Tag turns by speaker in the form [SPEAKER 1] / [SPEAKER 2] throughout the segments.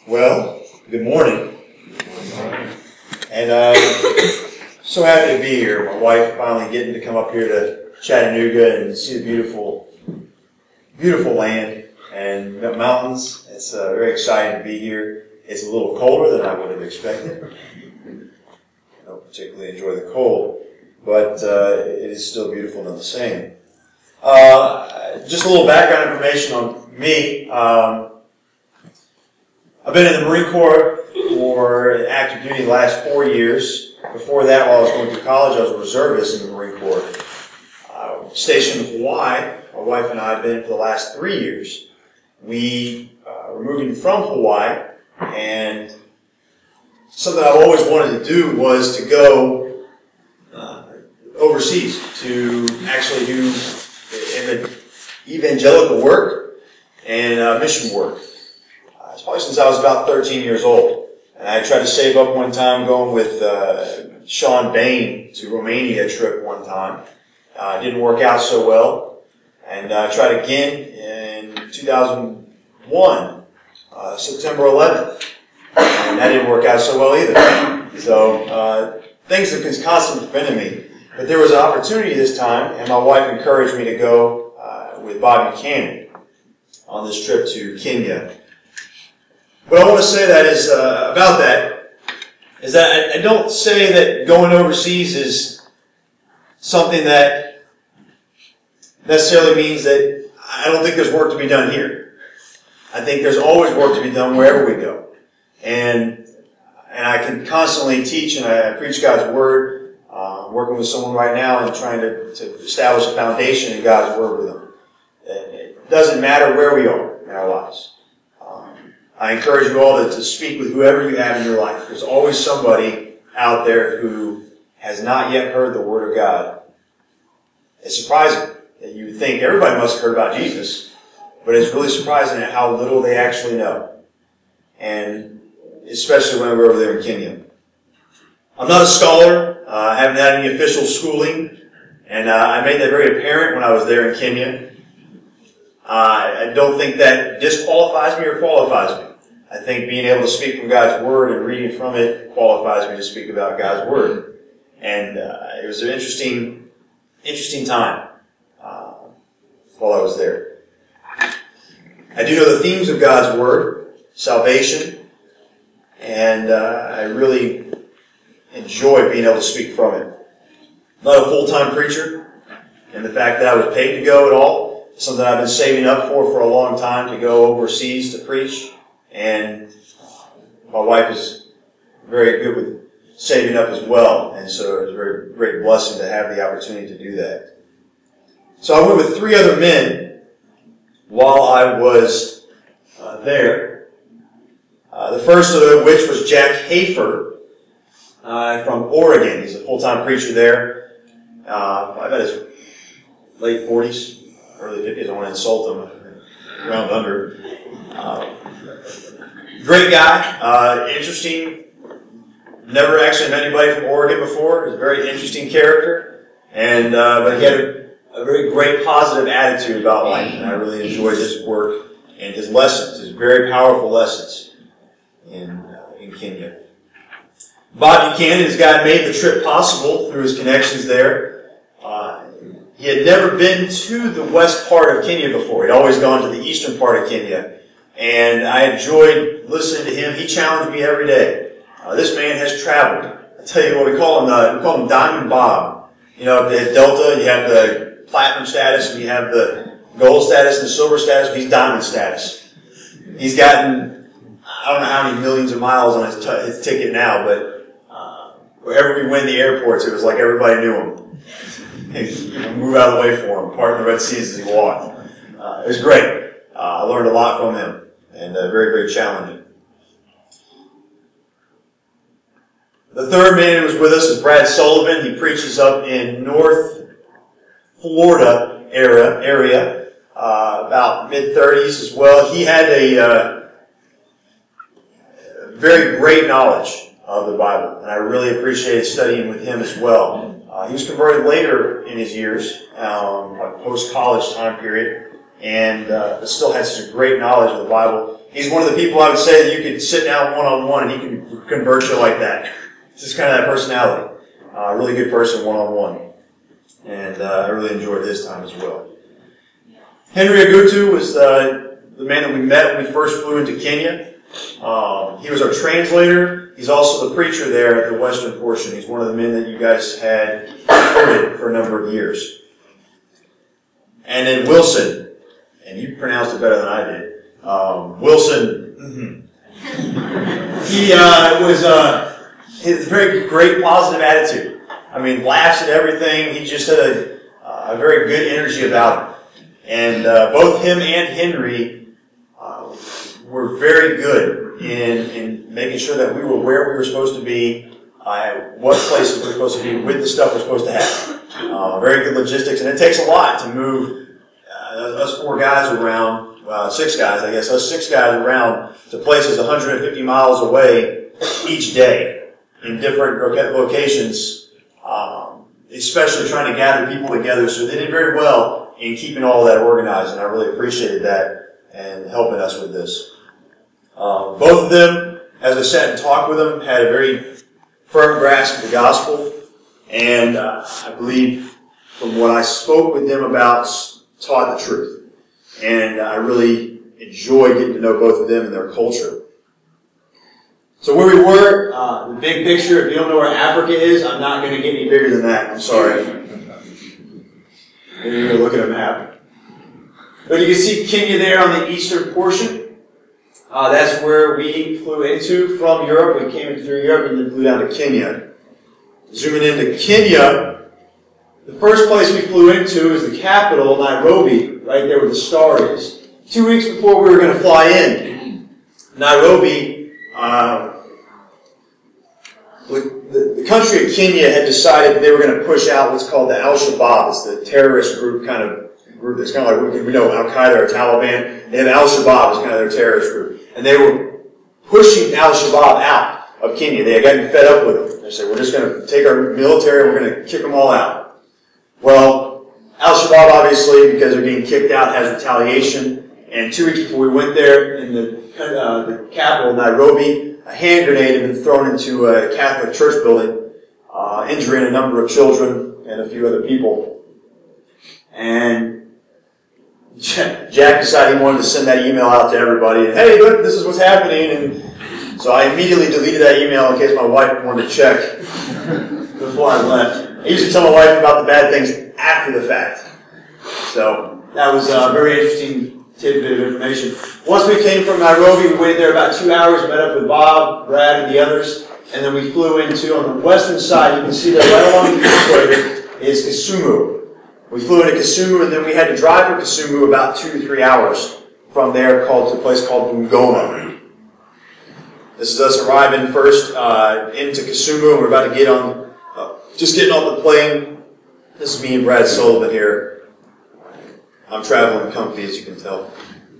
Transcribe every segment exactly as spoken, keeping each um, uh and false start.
[SPEAKER 1] Well, good morning. And uh, so happy to be here. My wife finally getting to come up here to Chattanooga and see the beautiful, beautiful land and the mountains. It's uh, very exciting to be here. It's a little colder than I would have expected. I don't particularly enjoy the cold, but uh, it is still beautiful none the same. Uh, just a little background information on me. Um, I've been in the Marine Corps for active duty the last four years. Before that, while I was going through college, I was a reservist in the Marine Corps. Uh, stationed in Hawaii, my wife and I have been for the last three years. We uh, were moving from Hawaii, and something I've always wanted to do was to go uh, overseas to actually do evangelical work and uh, mission work. It's probably since I was about thirteen years old. And I tried to save up one time going with uh, Sean Bain to Romania trip one time. Uh, didn't work out so well. And I uh, tried again in two thousand one, uh, September eleventh. And that didn't work out so well either. So uh, things have constantly prevented me. But there was an opportunity this time, and my wife encouraged me to go uh, with Bob Buchanan on this trip to Kenya. What I want to say that is uh, about that is that I, I don't say that going overseas is something that necessarily means that I don't think there's work to be done here. I think there's always work to be done wherever we go, and and I can constantly teach and I preach God's word. Uh, I'm working with someone right now and trying to, to establish a foundation in God's word with them. It doesn't matter where we are in our lives. I encourage you all to, to speak with whoever you have in your life. There's always somebody out there who has not yet heard the Word of God. It's surprising that you would think everybody must have heard about Jesus, but it's really surprising at how little they actually know. And especially when we're over there in Kenya. I'm not a scholar. Uh, I haven't had any official schooling, and uh, I made that very apparent when I was there in Kenya. Uh, I don't think that disqualifies me or qualifies me. I think being able to speak from God's Word and reading from it qualifies me to speak about God's Word. And uh, it was an interesting, interesting time uh, while I was there. I do know the themes of God's Word, salvation, and uh, I really enjoy being able to speak from it. I'm not a full-time preacher, and the fact that I was paid to go at all, something I've been saving up for for a long time to go overseas to preach. And my wife is very good with saving up as well. And so it was a very great blessing to have the opportunity to do that. So I went with three other men while I was uh, there. Uh, the first of which was Jack Hafer uh, from Oregon. He's a full-time preacher there. Uh, I bet his late forties. Early fifties, I don't want to insult him, round under. Uh, great guy, uh, interesting. Never actually met anybody from Oregon before. He's a very interesting character, and uh, but he had a, a very great positive attitude about life, and I really enjoyed his work and his lessons, his very powerful lessons in uh, in Kenya. Bob Buchanan, this guy made the trip possible through his connections there. Uh, He had never been to the west part of Kenya before. He'd always gone to the eastern part of Kenya. And I enjoyed listening to him. He challenged me every day. Uh, this man has traveled. I tell you what, we call him, uh, we call him Diamond Bob. You know, at Delta, you have the platinum status, and you have the gold status and the silver status. He's diamond status. He's gotten, I don't know how many millions of miles on his, t- his ticket now, but uh, wherever we went in the airports, it was like everybody knew him. Move out of the way for him, part in the Red Seas as he walked. Uh, it was great. Uh, I learned a lot from him, and uh, very, very challenging. The third man who was with us is Brad Sullivan. He preaches up in North Florida area, area uh, about mid-thirties as well. He had a uh, very great knowledge of the Bible, and I really appreciated studying with him as well. Uh, he was converted later in his years, um, like post-college time period, and uh, but still had such a great knowledge of the Bible. he's one of the people I would say that you could sit down one-on-one and he can convert you like that. It's just kind of that personality. Uh, really good person one-on-one. And uh, I really enjoyed his time as well. Henry Agutu was uh, the man that we met when we first flew into Kenya. Um, he was our translator. He's also the preacher there at the western portion. He's one of the men that you guys had recorded for a number of years. And then Wilson, and you pronounced it better than I did. Um, Wilson, mm-hmm. he uh, was uh, he has a very great positive attitude. I mean, laughs at everything. He just had a, uh, a very good energy about him. And uh, both him and Henry uh, were very good in, in making sure that we were where we were supposed to be, uh, what places we were supposed to be, with the stuff we're supposed to have. Uh, very good logistics, and it takes a lot to move uh, us four guys around, uh, six guys, I guess, us six guys around to places one hundred fifty miles away each day in different locations, um, especially trying to gather people together. So they did very well in keeping all of that organized, and I really appreciated that and helping us with this. Um, both of them, as I sat and talked with them, had a very firm grasp of the gospel, and uh, I believe from what I spoke with them about, taught the truth. And I really enjoyed getting to know both of them and their culture. So where we were, uh, the big picture, if you don't know where Africa is, I'm not going to get any bigger than that. I'm sorry. And you're going to look at a map. But you can see Kenya there on the eastern portion. Uh, that's where we flew into from Europe. We came in through Europe and then flew down to Kenya. Zooming into Kenya, the first place we flew into is the capital, Nairobi, right there where the star is. Two weeks before we were going to fly in, Nairobi, uh, the, the country of Kenya had decided they were going to push out what's called the Al-Shabaab. It's the terrorist group kind of group that's kind of like, we know Al-Qaeda or Taliban. They have Al-Shabaab as kind of their terrorist group. And they were pushing Al-Shabaab out of Kenya. They had gotten fed up with them. They said, we're just going to take our military and we're going to kick them all out. Well, Al-Shabaab, obviously, because they're being kicked out, has retaliation. And two weeks before we went there, in the, uh, the capital, Nairobi, a hand grenade had been thrown into a Catholic church building, uh, injuring a number of children and a few other people. And Jack decided he wanted to send that email out to everybody. And, hey, look, this is what's happening. And so I immediately deleted that email in case my wife wanted to check before I left. I usually tell my wife about the bad things after the fact. So that was a very interesting tidbit of information. Once we came from Nairobi, we waited there about two hours, met up with Bob, Brad, and the others, and then we flew into, on the western side, you can see that right along the equator is Kisumu. We flew into Kisumu, and then we had to drive from Kisumu about two to three hours from there, called to a place called Bungoma. This is us arriving first uh, into Kisumu, and we're about to get on, uh, just getting off the plane. This is me and Brad Sullivan here. I'm traveling comfy, as you can tell.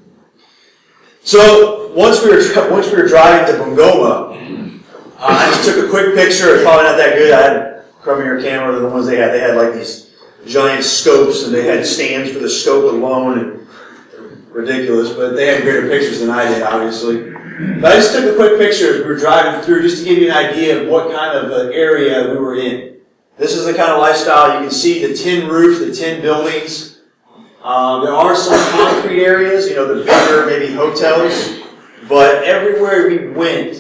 [SPEAKER 1] So once we were once we were driving to Bungoma, uh, I just took a quick picture. It's probably not that good. I had a crummier camera than the ones they had. They had like these giant scopes, and they had stands for the scope alone, and ridiculous. But they had greater pictures than I did, obviously. But I just took a quick picture as we were driving through, just to give you an idea of what kind of uh, area we were in. This is the kind of lifestyle. You can see the tin roofs, the tin buildings. Um, there are some concrete areas, you know, the bigger, maybe hotels, but everywhere we went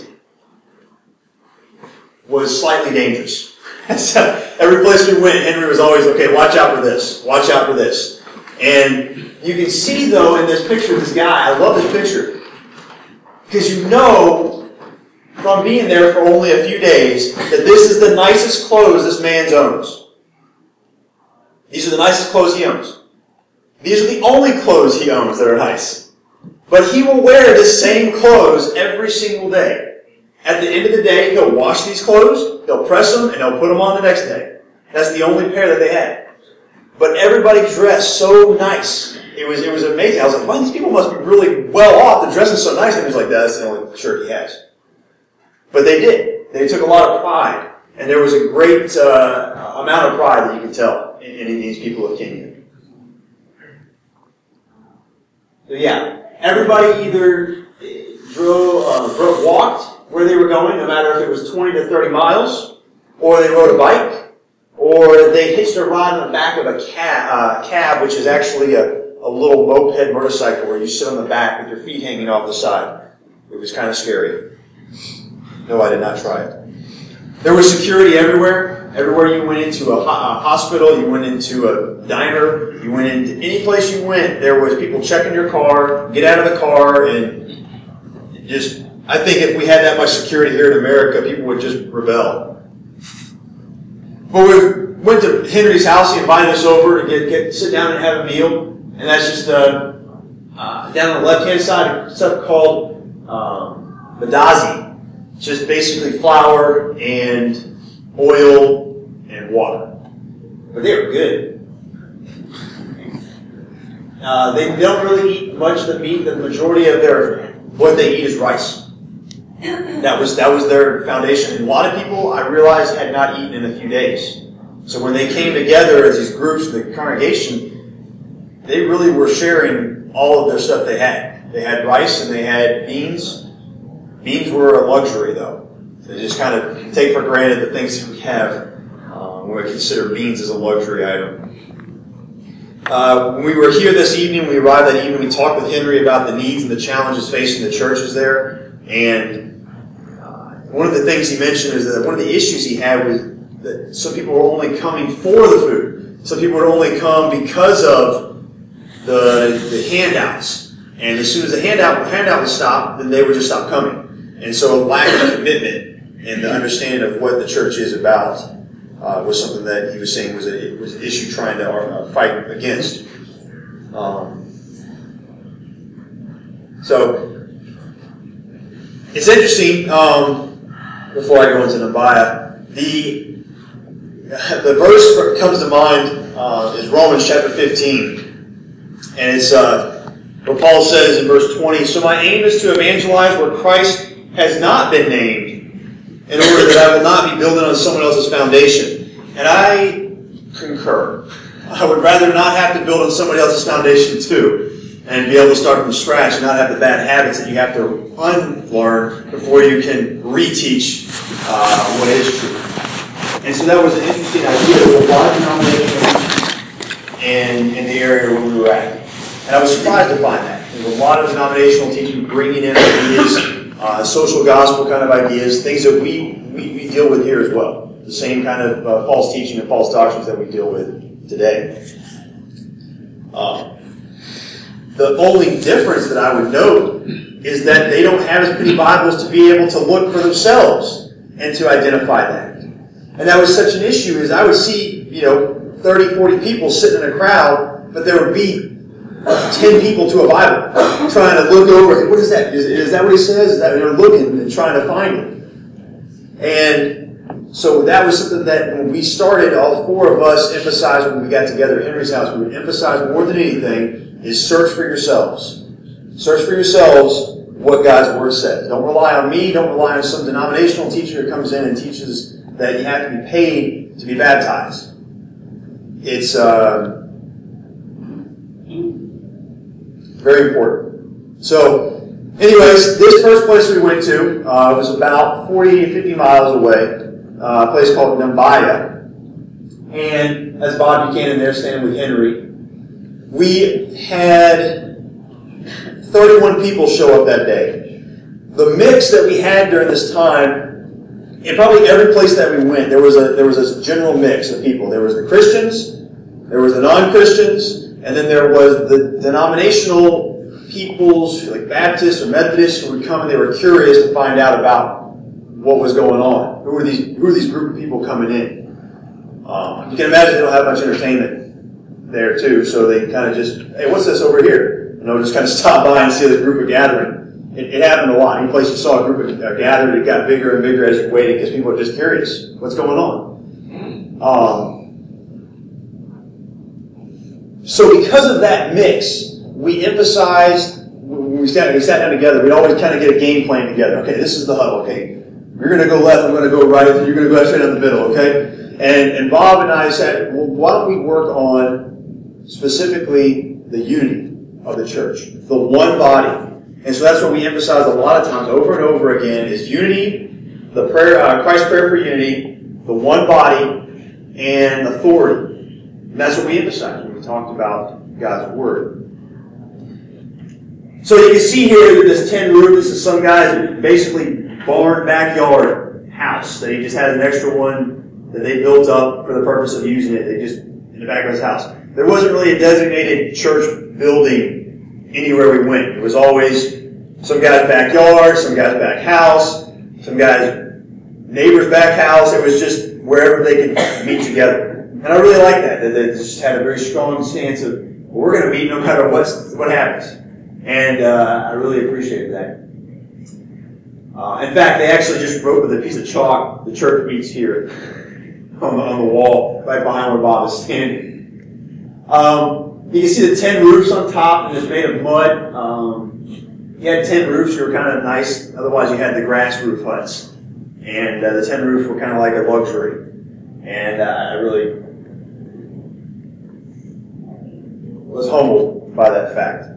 [SPEAKER 1] was slightly dangerous. So every place we went, Henry was always, okay, watch out for this, watch out for this. And you can see, though, in this picture of this guy, I love this picture, because you know from being there for only a few days that this is the nicest clothes this man owns. These are the nicest clothes he owns. These are the only clothes he owns that are nice. But he will wear the same clothes every single day. At the end of the day, he'll wash these clothes, he'll press them, and he'll put them on the next day. That's the only pair that they had. But everybody dressed so nice. It was, it was amazing. I was like, wow, these people must be really well off. They're dressing so nice. And he was like, that's the only shirt he has. But they did. They took a lot of pride. And there was a great uh, amount of pride that you could tell in, in these people of Kenya. So yeah, everybody either drove, uh, drove, walked where they were going, no matter if it was twenty to thirty miles, or they rode a bike, or they hitched a ride on the back of a cab, uh, cab which is actually a, a little moped motorcycle where you sit on the back with your feet hanging off the side. It was kind of scary. No, I did not try it. There was security everywhere. Everywhere you went into a, ho- a hospital, you went into a diner, you went into any place you went, there was people checking your car, get out of the car, and just, I think if we had that much security here in America, people would just rebel. But we went to Henry's house. He invited us over to get, get sit down and have a meal. And that's just uh, uh, down on the left-hand side, stuff called um, Badazi. Just basically flour and oil and water. But they were good. Uh, they don't really eat much of the meat. The majority of their what they eat is rice. That was that was their foundation. And a lot of people, I realized, had not eaten in a few days. So when they came together as these groups, the congregation, they really were sharing all of their stuff they had. They had rice and they had beans. Beans were a luxury, though. They just kind of take for granted the things that we have um, when we consider beans as a luxury item. Uh, when we were here this evening, we arrived that evening, we talked with Henry about the needs and the challenges facing the churches there. And uh, one of the things he mentioned is that one of the issues he had was that some people were only coming for the food. Some people would only come because of the, the handouts. And as soon as the handout, handout would stop, then they would just stop coming. And so a lack of commitment and the understanding of what the church is about uh, was something that he was saying was, a, was an issue trying to uh, fight against. Um, so, it's interesting, um, before I go into Nebiah, the, the verse that comes to mind uh, is Romans chapter fifteen. And it's uh, where Paul says in verse twenty, "So my aim is to evangelize where Christ has not been named, in order that I will not be building on someone else's foundation." And I concur. I would rather not have to build on somebody else's foundation too, and be able to start from scratch and not have the bad habits that you have to unlearn before you can reteach uh, what is true. And so that was an interesting idea. There were a lot of denominations in, in the area where we were at. And I was surprised to find that. There was a lot of denominational teaching bringing in ideas, Uh, social gospel kind of ideas, things that we, we, we deal with here as well. The same kind of uh, false teaching and false doctrines that we deal with today. Uh, the only difference that I would note is that they don't have as many Bibles to be able to look for themselves and to identify that. And that was such an issue, is I would see, you know, thirty, forty people sitting in a crowd, but there would be ten people to a Bible, trying to look over. What is that? Is, is that what he says? Is that they're looking and trying to find it? And so that was something that when we started, all four of us emphasized when we got together at Henry's house. We would emphasize more than anything is search for yourselves. Search for yourselves what God's Word says. Don't rely on me. Don't rely on some denominational teacher who comes in and teaches that you have to be paid to be baptized. It's uh, very important. So, anyways, this first place we went to uh, was about forty to fifty miles away, uh, a place called Nebiah. And as Bob Buchanan there standing with Henry, we had thirty-one people show up that day. The mix that we had during this time, in probably every place that we went, there was a there was a general mix of people. There was the Christians, there was the non-Christians, and then there was the denominational peoples, like Baptists or Methodists, who would come and they were curious to find out about what was going on. Who were these Who were these group of people coming in? Um, you can imagine they don't have much entertainment there too, so they kind of just, hey, what's this over here? And they'll just kind of stop by and see the group of gathering. It, it happened a lot. Any place you saw a group of, uh, gathered, it got bigger and bigger as you waited because people were just curious. What's going on? Um, so because of that mix, we emphasized, when we sat, we sat down together, we'd always kind of get a game plan together. Okay, this is the huddle, okay? You're going to go left, I'm going to go right, you're going to go straight down the middle, okay? And, and Bob and I said, well, why don't we work on specifically the unity of the church, the one body. And so that's what we emphasize a lot of times over and over again is unity, the prayer, uh, Christ's prayer for unity, the one body, and authority. And that's what we emphasize when we talked about God's Word. So you can see here this tin roof. This is some guy's basically barn backyard house that he just had an extra one that they built up for the purpose of using it. They just in the back of his house. There wasn't really a designated church building anywhere we went. It was always some guy's backyard, some guy's back house, some guy's neighbor's back house. It was just wherever they could meet together. And I really like that, that they just had a very strong stance of, well, we're going to meet no matter what's, what happens. And uh, I really appreciated that. Uh, in fact, they actually just wrote with a piece of chalk, the church meets here, on the, on the wall, right behind where Bob is standing. Um, you can see the tin roofs on top, and it's made of mud. Um, you had tin roofs, you were kind of nice. Otherwise, you had the grass roof huts. And uh, the tin roofs were kind of like a luxury. And uh, I really was humbled by that fact.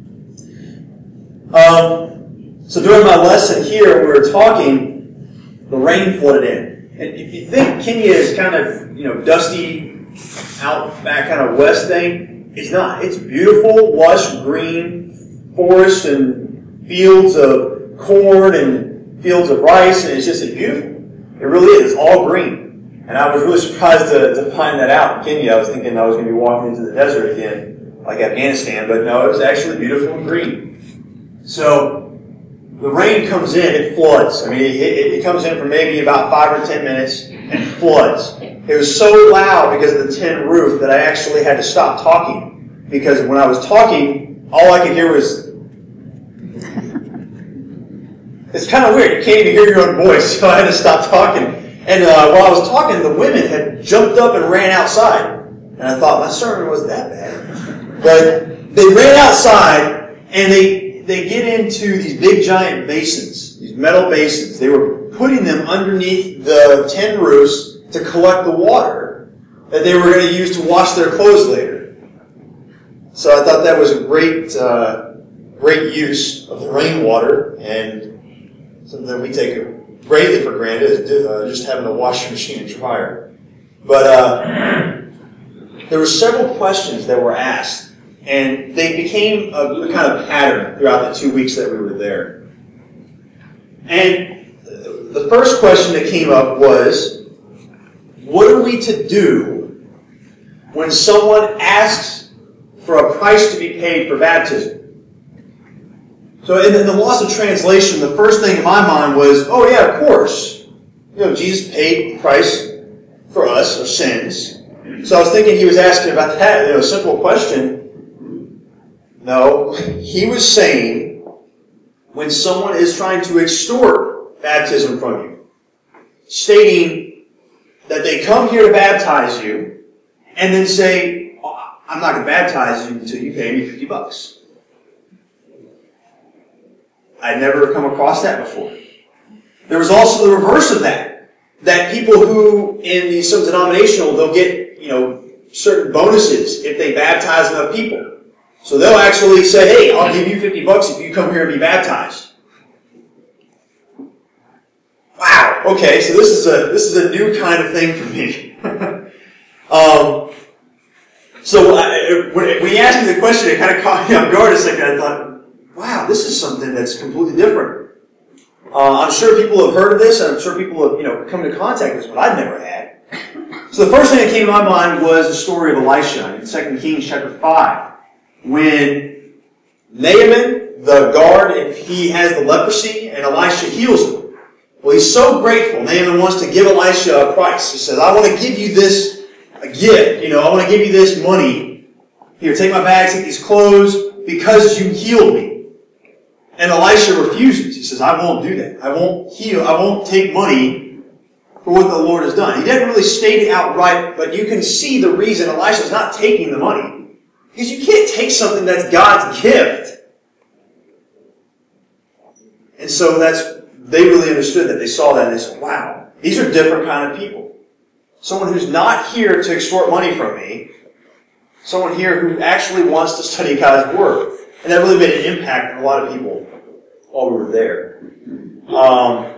[SPEAKER 1] Um, so during my lesson here, we were talking, the rain flooded in. And if you think Kenya is kind of, you know, dusty, out back kind of west thing, it's not. It's beautiful, lush, green forests and fields of corn and fields of rice, and it's just it's beautiful. It really is. It's all green. And I was really surprised to, to find that out in Kenya. I was thinking I was going to be walking into the desert again, like Afghanistan, but no, it was actually beautiful and green. So the rain comes in, it floods. I mean, it, it, it comes in for maybe about five or ten minutes and floods. It was so loud because of the tin roof that I actually had to stop talking. Because when I was talking, all I could hear was... It's kind of weird. You can't even hear your own voice, so I had to stop talking. And uh, while I was talking, the women had jumped up and ran outside. And I thought, my sermon wasn't that bad. But they ran outside, and they... they get into these big giant basins, these metal basins. They were putting them underneath the tin roofs to collect the water that they were going to use to wash their clothes later. So I thought that was a great, uh, great use of the rainwater, and something that we take greatly for granted is uh, just having a washing machine and dryer. But uh, there were several questions that were asked. And they became a, a kind of pattern throughout the two weeks that we were there. And the first question that came up was, what are we to do when someone asks for a price to be paid for baptism? So in the, in the loss of translation, the first thing in my mind was, oh yeah, of course. You know, Jesus paid the price for us, our sins. So I was thinking he was asking about that, you know, a simple question. No, he was saying when someone is trying to extort baptism from you, stating that they come here to baptize you and then say, oh, I'm not going to baptize you until you pay me fifty bucks. I'd never come across that before. There was also the reverse of that. That people who in the some denominational, they'll get, you know, certain bonuses if they baptize enough people. So they'll actually say, hey, I'll give you fifty bucks if you come here and be baptized. Wow, okay, so this is a this is a new kind of thing for me. um, so I, when, when he asked me the question, it kind of caught me off guard a second. I thought, wow, this is something that's completely different. Uh, I'm sure people have heard of this, and I'm sure people have, you know, come into contact with this, but I've never had. So the first thing that came to my mind was the story of Elisha in Second Kings chapter five. When Naaman, the guard, if he has the leprosy, and Elisha heals him. Well, he's so grateful. Naaman wants to give Elisha a price. He says, I want to give you this, a gift. You know, I want to give you this money. Here, take my bags, take these clothes, because you healed me. And Elisha refuses. He says, I won't do that. I won't heal. I won't take money for what the Lord has done. He didn't really state it outright, but you can see the reason Elisha's not taking the money. Because you can't take something that's God's gift. And so that's, they really understood that. They saw that and they said, wow, these are different kind of people. Someone who's not here to extort money from me. Someone here who actually wants to study God's Word. And that really made an impact on a lot of people while we were there. Um,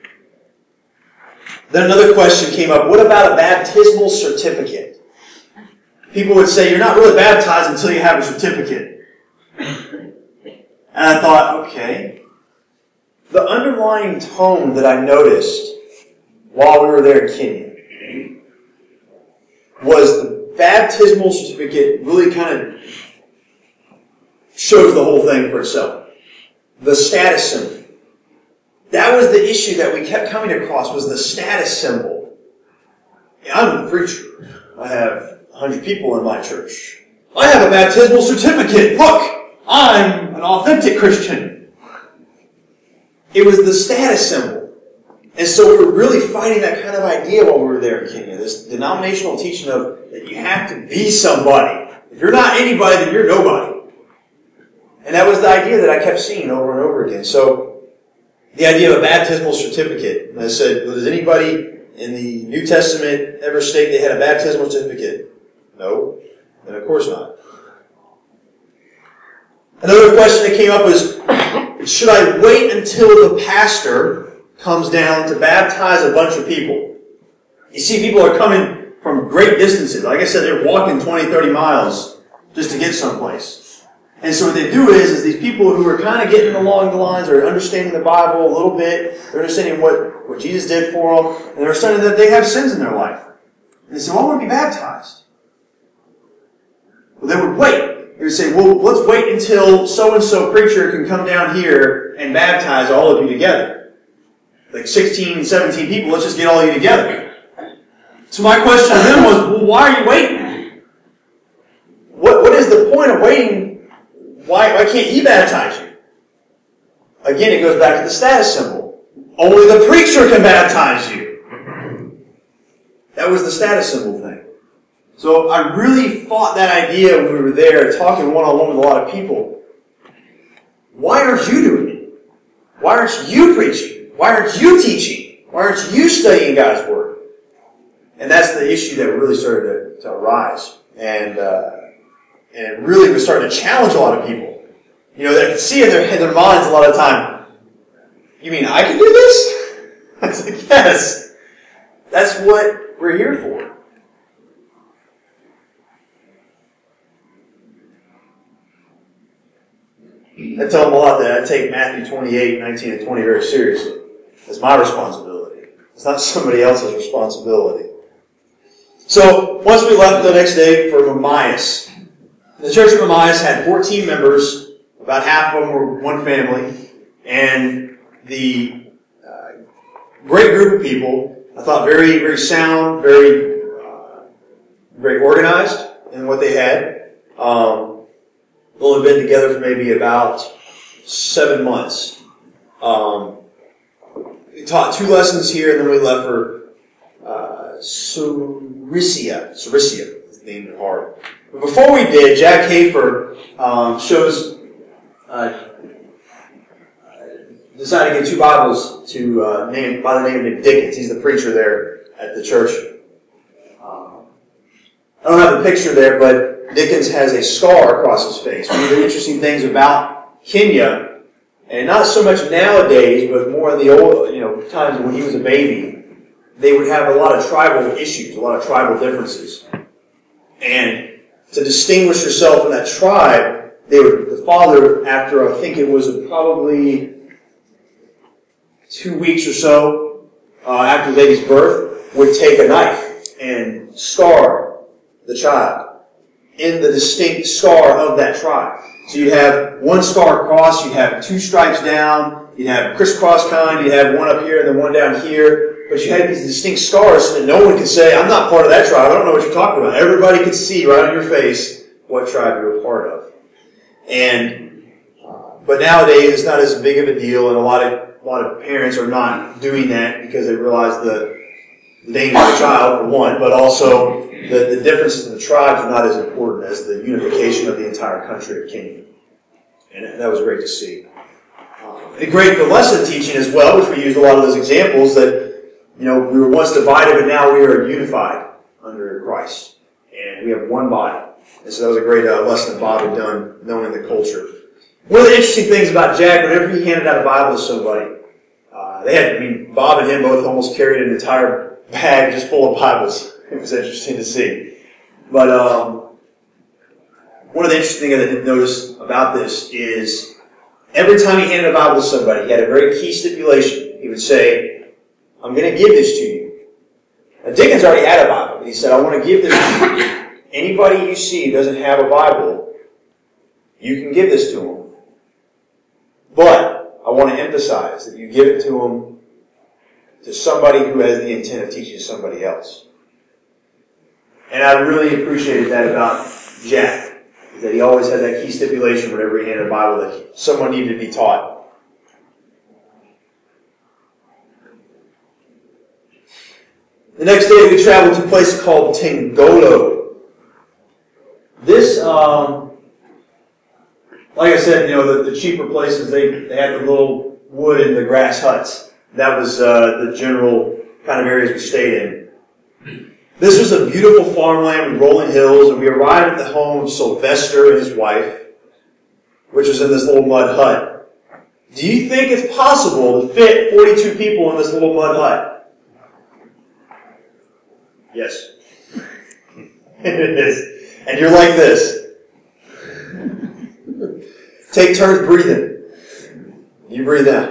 [SPEAKER 1] then another question came up, what about a baptismal certificate? People would say, you're not really baptized until you have a certificate. And I thought, okay. The underlying tone that I noticed while we were there in Kenya was the baptismal certificate really kind of shows the whole thing for itself. The status symbol. That was the issue that we kept coming across, was the status symbol. I'm a preacher. I have one hundred people in my church. I have a baptismal certificate. Look, I'm an authentic Christian. It was the status symbol. And so we were really fighting that kind of idea while we were there in Kenya. This denominational teaching of that you have to be somebody. If you're not anybody, then you're nobody. And that was the idea that I kept seeing over and over again. So the idea of a baptismal certificate. And I said, well, does anybody in the New Testament ever state they had a baptismal certificate? No. Then of course not. Another question that came up was, should I wait until the pastor comes down to baptize a bunch of people? You see, people are coming from great distances. Like I said, they're walking twenty, thirty miles just to get someplace. And so what they do is, is these people who are kind of getting along the lines, or understanding the Bible a little bit, they're understanding what, what Jesus did for them, and they're understanding that they have sins in their life. And they say, well, I want to be baptized. Well, they would wait. They would say, well, let's wait until so-and-so preacher can come down here and baptize all of you together. Like sixteen, seventeen people, let's just get all of you together. So my question to them was, well, why are you waiting? What, what is the point of waiting? Why, why can't he baptize you? Again, it goes back to the status symbol. Only the preacher can baptize you. That was the status symbol thing. So I really fought that idea when we were there, talking one-on-one with a lot of people. Why aren't you doing it? Why aren't you preaching? Why aren't you teaching? Why aren't you studying God's Word? And that's the issue that really started to, to arise. And, uh, And really was starting to challenge a lot of people. You know, they could see in their, in their minds a lot of the time, you mean I can do this? I was like, yes. That's what we're here for. I tell them a lot that I take Matthew twenty-eight, nineteen, and twenty very seriously. It's my responsibility. It's not somebody else's responsibility. So, once we left the next day for Emmaus, the church of Emmaus had fourteen members. About half of them were one family. And the uh, great group of people, I thought very, very sound, very, uh, very organized in what they had. Um, they've only been together for maybe about seven months. Um, we taught two lessons here, and then we left for uh, Cilicia. Cilicia is the name of the harbor. But before we did, Jack Hafer um, shows uh, decided to get two Bibles to uh, name by the name of Nick Dickens. He's the preacher there at the church. Um, I don't have the picture there, but Dickens has a scar across his face. One of the interesting things about Kenya, and not so much nowadays, but more in the old, you know, times when he was a baby, they would have a lot of tribal issues, a lot of tribal differences, and to distinguish yourself in that tribe, they would, the father, after I think it was probably two weeks or so uh, after the baby's birth, would take a knife and scar the child in the distinct scar of that tribe. So you have one scar across, you have two stripes down, you have crisscross kind, you have one up here and then one down here. But you had these distinct scars so that no one could say, I'm not part of that tribe, I don't know what you're talking about. Everybody could see right on your face what tribe you're a part of. And, uh, but nowadays it's not as big of a deal, and a lot of, a lot of parents are not doing that because they realize the, the danger of the child, for one, but also the, the differences in the tribes are not as important as the unification of the entire country of Kenya. And that was great to see. Uh, and great for lesson teaching as well, which we used a lot of those examples that, you know, we were once divided, but now we are unified under Christ. And we have one body. And so that was a great uh, lesson that Bob had done, knowing the culture. One of the interesting things about Jack, whenever he handed out a Bible to somebody, uh, they had, I mean, Bob and him both almost carried an entire bag just full of Bibles. It was interesting to see. But um, one of the interesting things I did notice about this is every time he handed a Bible to somebody, he had a very key stipulation. He would say, I'm going to give this to you. Now, Dickens already had a Bible, but he said, I want to give this to you. Anybody you see who doesn't have a Bible, you can give this to them. But I want to emphasize that you give it to them to somebody who has the intent of teaching somebody else. And I really appreciated that about Jack, that he always had that key stipulation whenever he handed a Bible that someone needed to be taught. The next day we traveled to a place called Tengolo. This, um, like I said, you know, the, the cheaper places, they, they had the little wood and the grass huts. That was uh, the general kind of areas we stayed in. This was a beautiful farmland with rolling hills, and we arrived at the home of Sylvester and his wife, which was in this little mud hut. Do you think it's possible to fit forty-two people in this little mud hut? Yes. It is. And you're like this. Take turns breathing. You breathe out.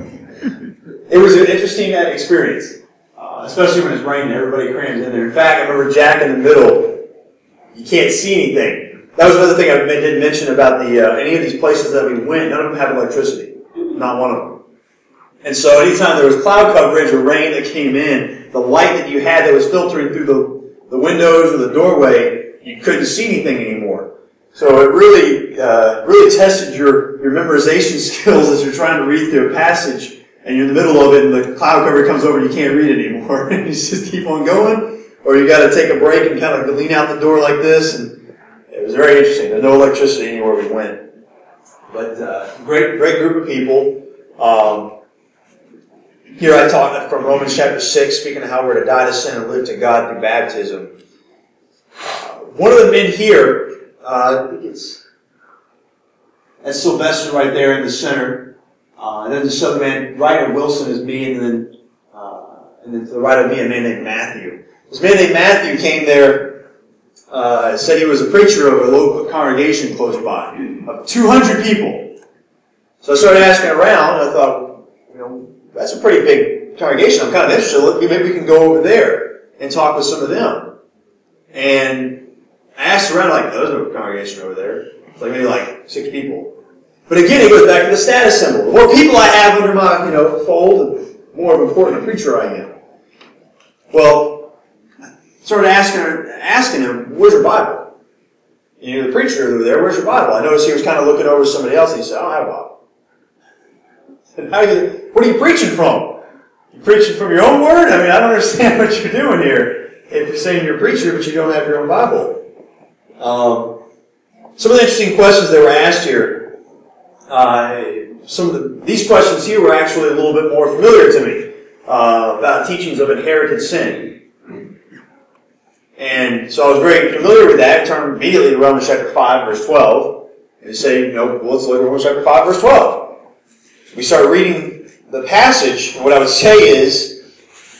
[SPEAKER 1] It was an interesting experience, uh, especially when it's raining. Everybody crams in there. In fact, I remember Jack in the middle. You can't see anything. That was another thing I didn't mention about the uh, any of these places that we went. None of them had electricity. Not one of them. And so anytime there was cloud coverage or rain that came in, the light that you had that was filtering through the, the windows or the doorway, you couldn't see anything anymore. So it really, uh, really tested your, your memorization skills as you're trying to read through a passage and you're in the middle of it and the cloud cover comes over and you can't read it anymore. And you just keep on going, or you got to take a break and kind of lean out the door like this. And it was very interesting. There's no electricity anywhere we went. But uh, great, great group of people. Um, here I talk from Romans chapter six, speaking of how we're to die to sin and live to God through baptism. Uh, one of the men here, uh, I think it's that's Sylvester right there in the center. Uh, and then this other man, right of Wilson is me, and then uh, and then to the right of me, a man named Matthew. This man named Matthew came there, uh, said he was a preacher of a local congregation close by, of two hundred people. So I started asking around, and I thought, you know, that's a pretty big congregation. I'm kind of interested. Maybe we can go over there and talk with some of them. And I asked around, like, there's no congregation over there. It's like maybe like six people. But again, it goes back to the status symbol. The more people I have under my, you know, fold, the more important a preacher I am. Well, I started asking asking him, where's your Bible? You're the preacher over there, where's your Bible? I noticed he was kind of looking over somebody else, and he said, I don't have a Bible. How you, what are you preaching from? You preaching from your own word? I mean, I don't understand what you're doing here. If you're saying you're a preacher, but you don't have your own Bible. Um, some of the interesting questions that were asked here, uh, some of the, these questions here were actually a little bit more familiar to me, uh, about teachings of inherited sin. And so I was very familiar with that. I turned immediately to Romans chapter five, verse twelve, and say, you know, well, let's look at Romans chapter five, verse twelve. We start reading the passage, and what I would say is,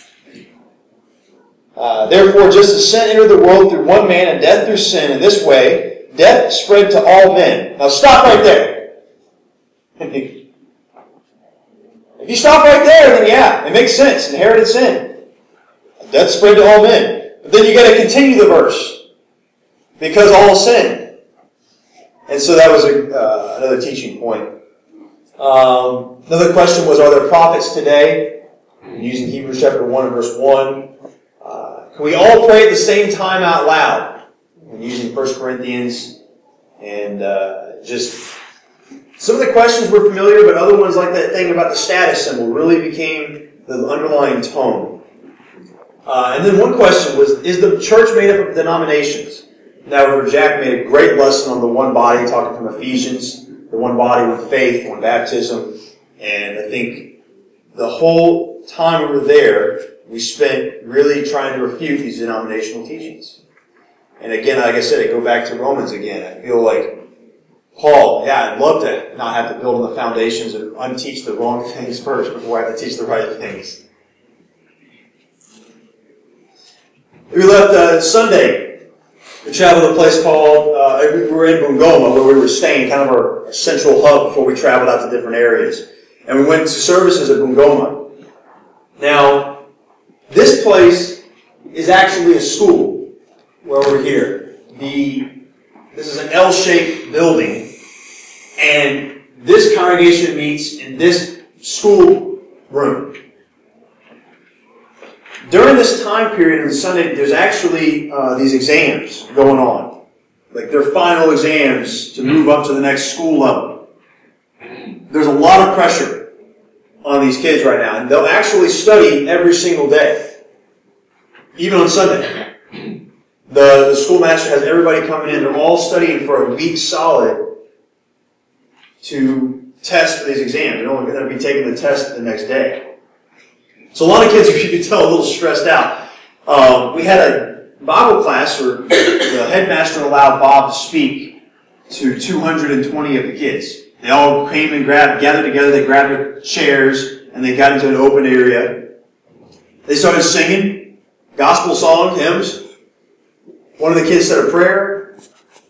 [SPEAKER 1] uh, therefore, just as sin entered the world through one man, and death through sin, in this way, death spread to all men. Now stop right there. If you stop right there, then yeah, it makes sense. Inherited sin. Death spread to all men. But then you got to continue the verse. Because all sin. And so that was a, uh, another teaching point. Um, another question was, are there prophets today? Using Hebrews chapter one and verse one. Uh, can we all pray at the same time out loud? And using First Corinthians. And uh, just some of the questions were familiar, but other ones like that thing about the status symbol really became the underlying tone. Uh, and then one question was, is the church made up of denominations? Now, Jack made a great lesson on the one body, talking from Ephesians. The one body, one faith, one baptism. And I think the whole time we were there, we spent really trying to refute these denominational teachings. And again, like I said, I go back to Romans again. I feel like Paul, yeah, I'd love to not have to build on the foundations and unteach the wrong things first before I have to teach the right things. We left uh, Sunday to travel to a place called, uh, we were in Bungoma where we were staying, kind of our central hub before we traveled out to different areas. And we went to services at Bungoma. Now, this place is actually a school where we're here. The This is an L-shaped building, and this congregation meets in this school room. During this time period on Sunday, there's actually uh, these exams going on. Like their final exams to move up to the next school level. There's a lot of pressure on these kids right now, and they'll actually study every single day. Even on Sunday. The, the schoolmaster has everybody coming in. They're all studying for a week solid to test for these exams. They're only going to be taking the test the next day. So a lot of kids, you can tell, a little stressed out. Um, we had a Bible class where the headmaster allowed Bob to speak to two hundred twenty of the kids. They all came and grabbed, gathered together. They grabbed their chairs and they got into an open area. They started singing gospel songs, hymns. One of the kids said a prayer,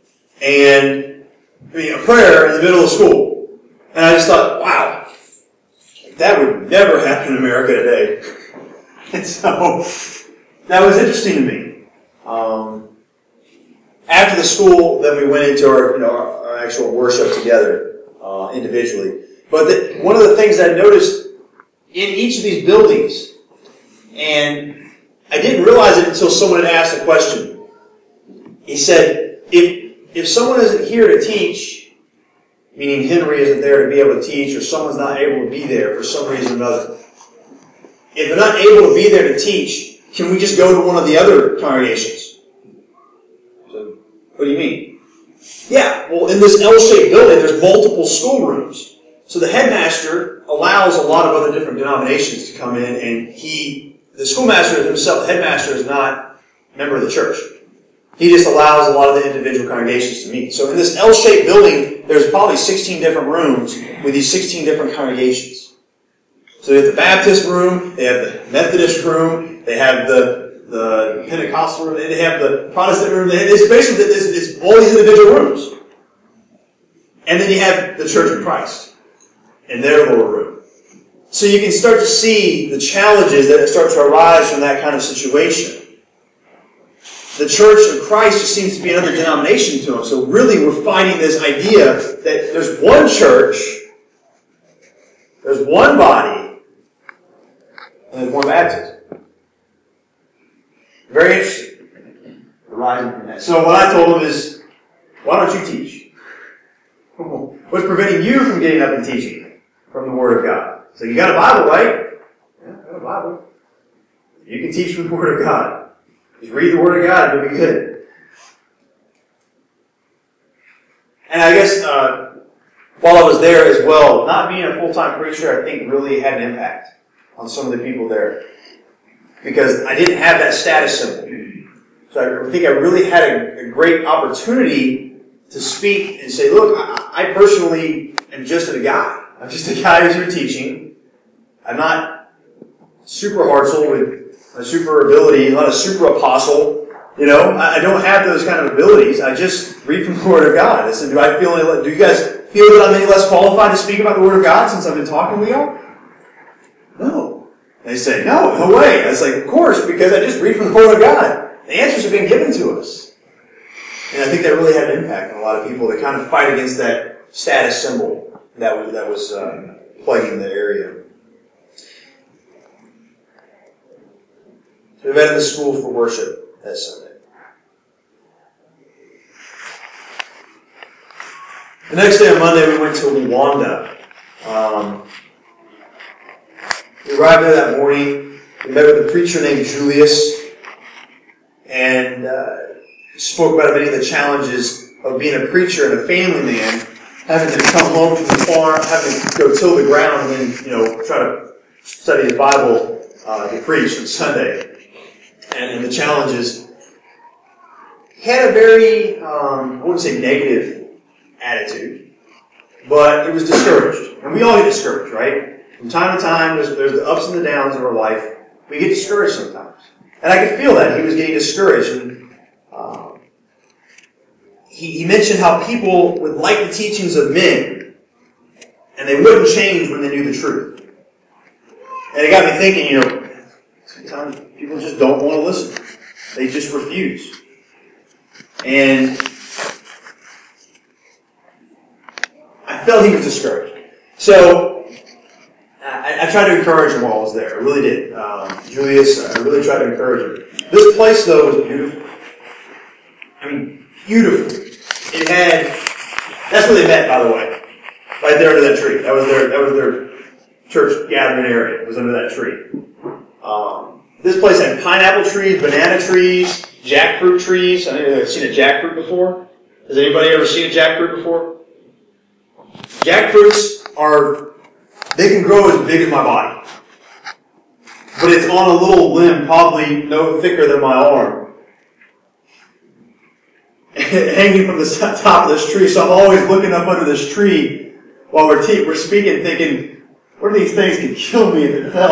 [SPEAKER 1] and I mean a prayer in the middle of school. And I just thought, wow, that would never happen in America today. And so that was interesting to me. Um, after the school, then we went into our, you know, our, our actual worship together uh, individually. But the, one of the things I noticed in each of these buildings, and I didn't realize it until someone had asked a question. He said, if if someone isn't here to teach, meaning Henry isn't there to be able to teach, or someone's not able to be there for some reason or another, if they're not able to be there to teach, can we just go to one of the other congregations? So, what do you mean? Yeah, well, in this L-shaped building, there's multiple schoolrooms. So the headmaster allows a lot of other different denominations to come in, and he, the schoolmaster himself, the headmaster, is not a member of the church. He just allows a lot of the individual congregations to meet. So in this L-shaped building, there's probably sixteen different rooms with these sixteen different congregations. So they have the Baptist room, they have the Methodist room, they have the, the Pentecostal room, they have the Protestant room. It's basically it's, it's all these individual rooms. And then you have the Church of Christ in their lower room. So you can start to see the challenges that start to arise from that kind of situation. The Church of Christ just seems to be another denomination to them. So really we're fighting this idea that there's one church, there's one body, and there's one baptism. Very interesting. Arising from that. So what I told them is, why don't you teach? What's preventing you from getting up and teaching from the Word of God? So you got a Bible, right? Yeah, I got a Bible. You can teach from the Word of God. Just read the Word of God, it'll be good. And I guess uh, while I was there as well, not being a full-time preacher, I think really had an impact on some of the people there. Because I didn't have that status symbol. So I think I really had a, a great opportunity to speak and say, look, I, I personally am just a guy. I'm just a guy who's here teaching. I'm not super hard-souled with a super ability, not a super apostle. You know, I, I don't have those kind of abilities. I just read from the Word of God. I said, do I feel any, do you guys feel that I'm any less qualified to speak about the Word of God since I've been talking with y'all? No. They say, no, no way. I was like, of course, because I just read from the Word of God. The answers have been given to us. And I think that really had an impact on a lot of people that kind of fight against that status symbol that was, that was uh, plaguing the area. So we met in the school for worship that Sunday. The next day on Monday, we went to Luanda. Um, we arrived there that morning. We met with a preacher named Julius and uh, spoke about many of the challenges of being a preacher and a family man, having to come home from the farm, having to go till the ground, and then, you know, try to study the Bible uh, to preach on Sunday. And, and the challenges. He had a very, um, I wouldn't say negative attitude, but it was discouraged. And we all get discouraged, right? From time to time, there's, there's the ups and the downs of our life. We get discouraged sometimes. And I could feel that. He was getting discouraged. And, um, he, he mentioned how people would like the teachings of men, and they wouldn't change when they knew the truth. And it got me thinking, you know, sometimes people just don't want to listen. They just refuse. And I felt he was discouraged. So I, I tried to encourage him while I was there. I really did. Um, Julius, I really tried to encourage him. This place, though, was beautiful. I mean, beautiful. It had, that's where they met, by the way. Right there under that tree. That was their, that was their church gathering area. It was under that tree. Um, this place had pineapple trees, banana trees, jackfruit trees. I don't know if you've seen a jackfruit before. Has anybody ever seen a jackfruit before? Jackfruits are, they can grow as big as my body. But it's on a little limb, probably no thicker than my arm. Hanging from the top of this tree. So I'm always looking up under this tree while we're, te- we're speaking, thinking, what are these things could kill me if it fell?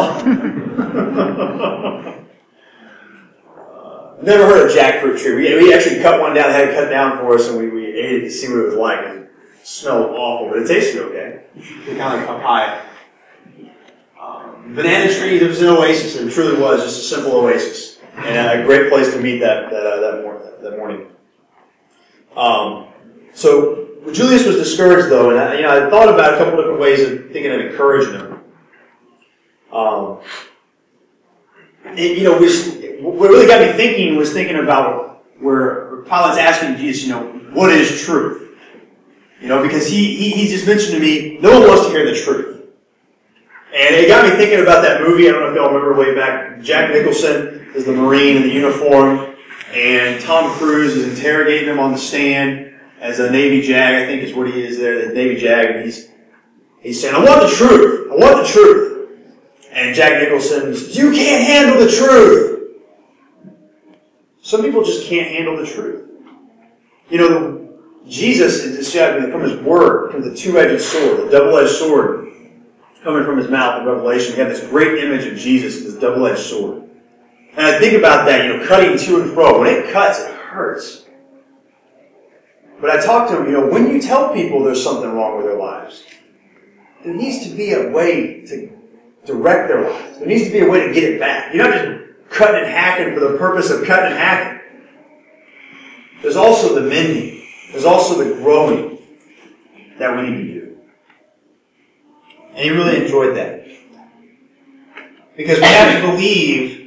[SPEAKER 1] uh, never heard of jackfruit tree. We, we actually cut one down, had it cut down for us, and we, we ate it to see what it was like. It smelled awful, but it tasted okay. It kind of like papaya. Um, banana trees, it was an oasis. It truly was just a simple oasis. And a great place to meet that, that, uh, that, mor- that morning. Um, so, Julius was discouraged, though, and I, you know, I thought about a couple different ways of thinking of encouraging him. Um, and, you know, which, what really got me thinking was thinking about where Pilate's asking Jesus, you know, what is truth? You know, because he, he he just mentioned to me, no one wants to hear the truth. And it got me thinking about that movie. I don't know if y'all remember way back. Jack Nicholson is the Marine in the uniform, and Tom Cruise is interrogating him on the stand as a Navy JAG, I think is what he is there, the Navy JAG, and he's he's saying, I want the truth. I want the truth. And Jack Nicholson says, you can't handle the truth. Some people just can't handle the truth. You know, the, Jesus is described from his word, from the two-edged sword, the double-edged sword coming from his mouth in Revelation. We have this great image of Jesus, this double-edged sword. And I think about that, you know, cutting to and fro. When it cuts, it hurts. But I talk to him, you know, when you tell people there's something wrong with their lives, there needs to be a way to direct their lives. There needs to be a way to get it back. You're not just cutting and hacking for the purpose of cutting and hacking. There's also the mending. There's also the growing that we need to do. And he really enjoyed that. Because we have to believe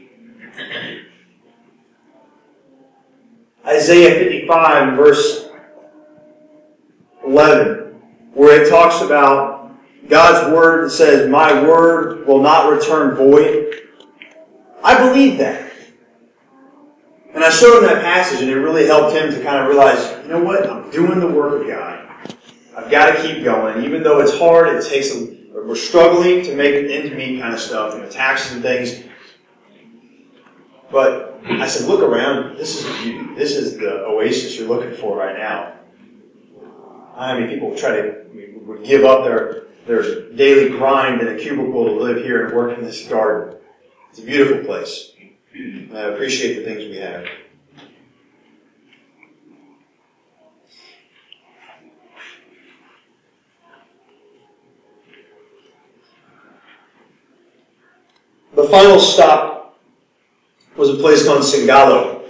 [SPEAKER 1] Isaiah fifty-five, verse eleven, where it talks about God's word that says, my word will not return void. I believe that. And I showed him that passage, and it really helped him to kind of realize, you know what? I'm doing the work of God. I've got to keep going. Even though it's hard, it takes a, we're struggling to make ends meet kind of stuff, you know, taxes and things. But I said, look around. This is beauty. This is the oasis you're looking for right now. I mean, people try to would give up their their daily grind in a cubicle to live here and work in this garden. It's a beautiful place. I appreciate the things we have. The final stop was a place called Singalo.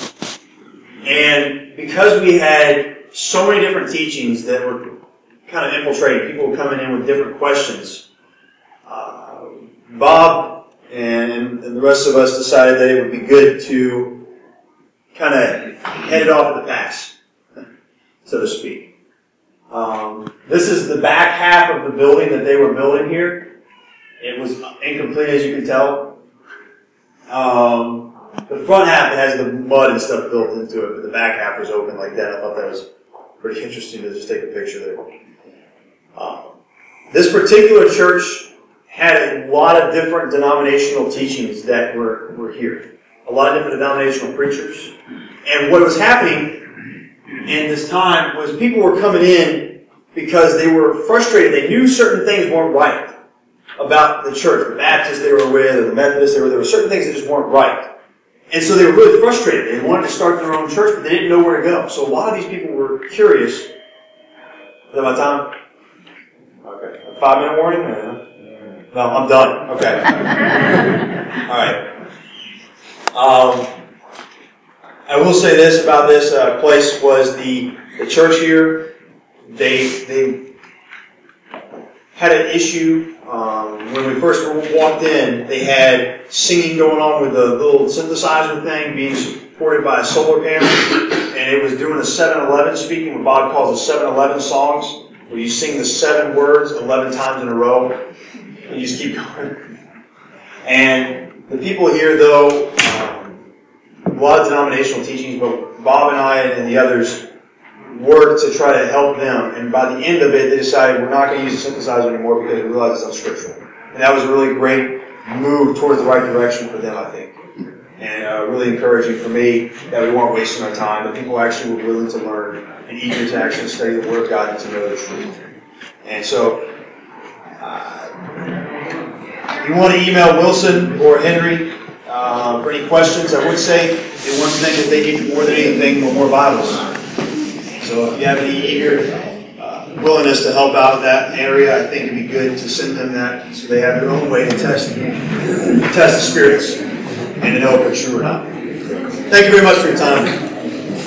[SPEAKER 1] And because we had so many different teachings that were kind of infiltrating, people were coming in with different questions, uh, Bob and, and the rest of us decided that it would be good to kind of head it off at the pass, so to speak. Um, this is the back half of the building that they were building here. It was incomplete, as you can tell. Um, the front half has the mud and stuff built into it, but the back half was open like that. I thought that was pretty interesting to just take a picture there. Um, this particular church had a lot of different denominational teachings that were, were here. A lot of different denominational preachers. And what was happening in this time was people were coming in because they were frustrated. They knew certain things weren't right about the church. The Baptists they were with, or the Methodists, they were, there were certain things that just weren't right. And so they were really frustrated. They wanted to start their own church, but they didn't know where to go. So a lot of these people were curious. Is that my time? Okay. A five minute warning? No, I'm done. Okay. All right. Um, I will say this about this uh, place was the, the church here. They they had an issue um, when we first walked in. They had singing going on with the little synthesizer thing being supported by a solar panel, and it was doing a seven eleven speaking, what Bob calls the seven eleven songs, where you sing the seven words eleven times in a row, and you just keep going. And the people here, though, um, a lot of denominational teachings, but Bob and I and the others worked to try to help them. And by the end of it, they decided we're not going to use the synthesizer anymore because we realized it's unscriptural. And that was a really great move towards the right direction for them, I think. And uh, really encouraging for me that we weren't wasting our time, that people actually were willing to learn and eager to actually study the Word of God and to know the truth. And so, uh, if you want to email Wilson or Henry uh, for any questions, I would say the one thing that they need more than anything were more Bibles. So if you have any eager uh, willingness to help out that area, I think it'd be good to send them that so they have their own way to test, test the spirits and to know if they're true or not. Thank you very much for your time.